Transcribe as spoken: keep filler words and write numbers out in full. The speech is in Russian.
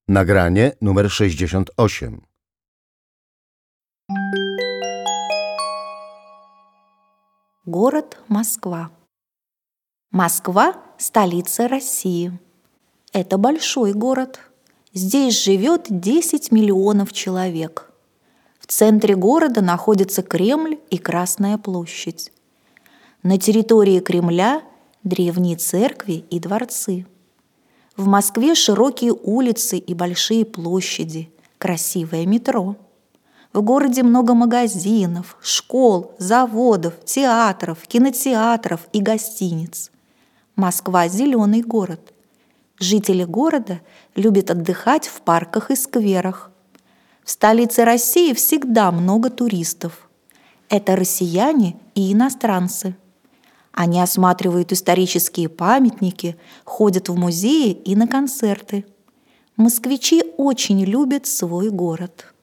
Nagranie numer sześćdziesiąt osiem. Город Москва. Москва – столица России. Это большой город. Здесь живет десять миллионов человек. В центре города находится Кремль и Красная площадь. На территории Кремля – древние церкви и дворцы. В Москве широкие улицы и большие площади, красивое метро. В городе много магазинов, школ, заводов, театров, кинотеатров и гостиниц. Москва – зеленый город. Жители города любят отдыхать в парках и скверах. В столице России всегда много туристов. Это россияне и иностранцы. Они осматривают исторические памятники, ходят в музеи и на концерты. Москвичи очень любят свой город.